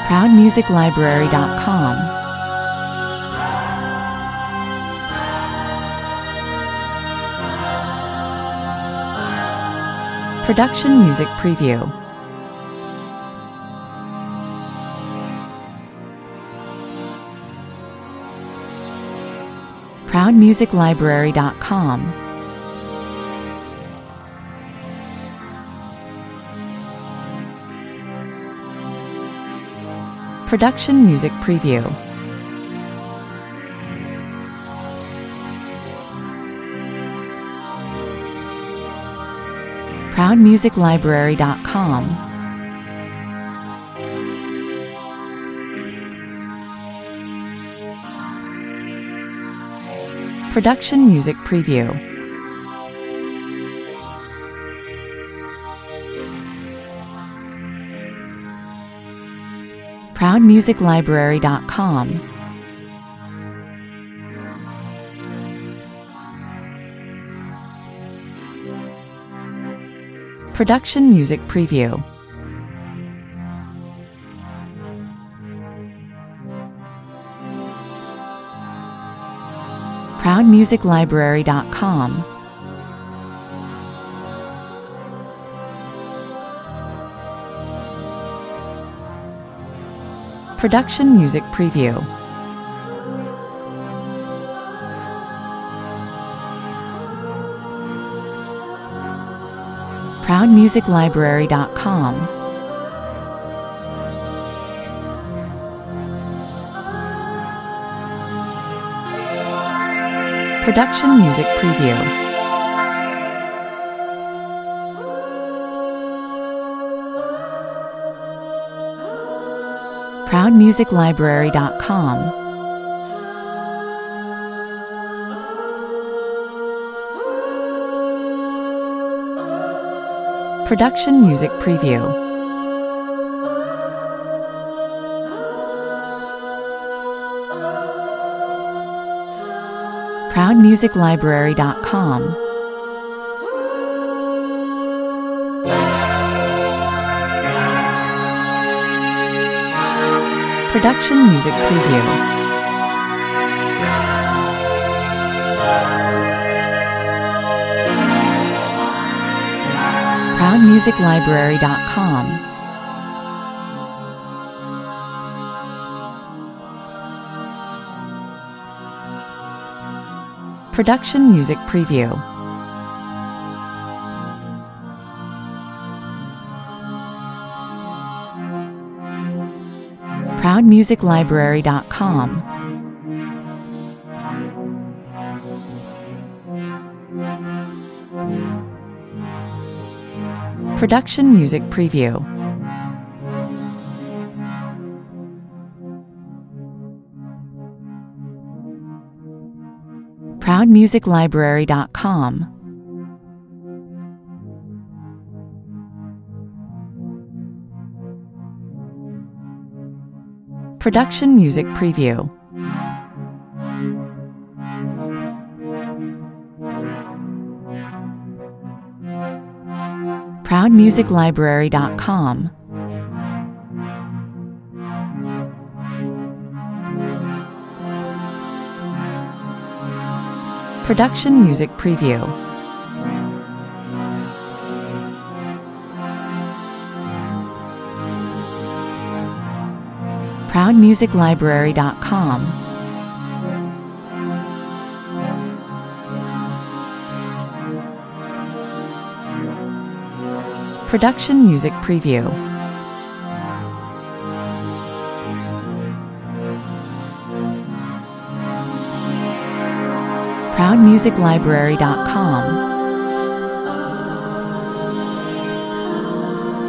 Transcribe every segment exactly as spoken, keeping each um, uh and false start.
proud music library dot com. Production Music Preview. proud music library dot com. Production Music Preview. proud music library dot com. Production Music Preview. proud music library dot com. Production Music Preview. proud music library dot com. Production Music Preview. proud music library dot com. Production Music Preview. proud music library dot com. Production Music Preview. proud music library dot com. Production Music Preview. proud music library dot com. Production Music Preview. proud music library dot com. Production Music Preview. proud music library dot com. Production Music Preview. proud music library dot com. Production Music Preview. proud music library dot com. Production Music Preview. proud music library dot com.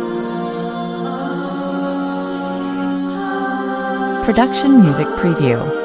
Production Music Preview.